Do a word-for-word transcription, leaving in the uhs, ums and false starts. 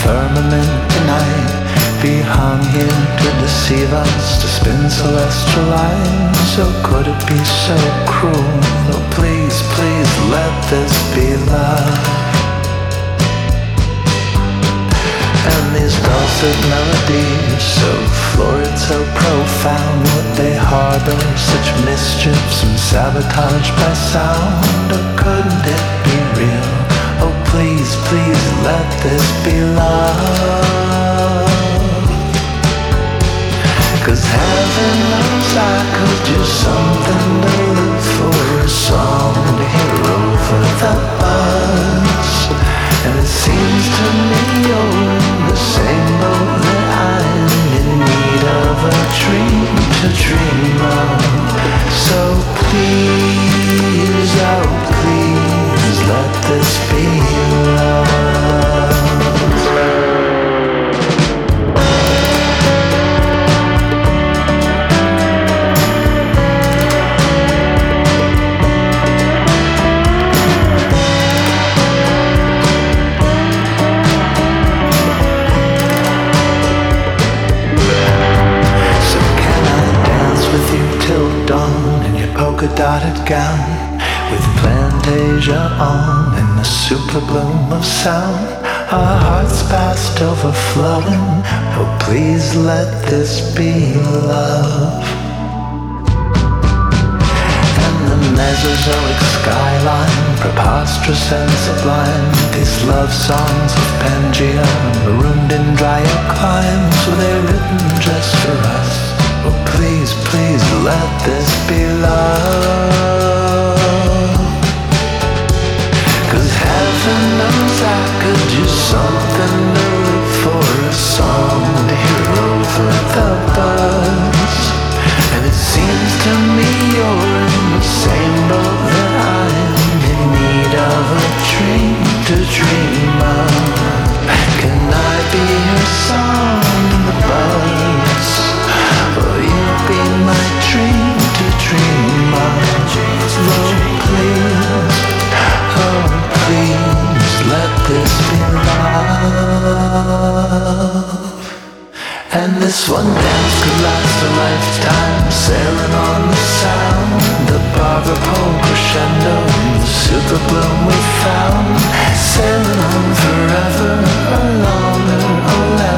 firmament tonight be hung here to deceive us, to spin celestial lines? So could it be so cruel? Oh, please, please let this be love. And these dulcet melodies, so florid, so profound, would they harbor such mischiefs and sabotage by sound? Or couldn't it be real? Oh, please, please let this be love. 'Cause heaven knows I could use something to live for, a song to hear over the buzz. And it seems to me you're in the same boat that I'm in need of a dream to dream of. So please, oh please, let this be love. Polka-dotted gown with Plantasia on in the super bloom of sound, our hearts past overflowing. Oh, please let this be love. And the Mesozoic skyline, preposterous and sublime, these love songs of Pangea, marooned in drier climes, were they written just for us? Oh, please, please let this be love. 'Cause heaven knows I could use something to live for, a song to hear over the buzz. And it seems to me you're in the same boat that I'm in need of a dream to dream of. Can I be your song in the buzz? Will you be my dream to dream of? Oh, please, oh, please, let this be love. And this one dance could last a lifetime, sailing on the sound, the barber pole crescendo, the super bloom we found, sailing on forever, or longer, or less.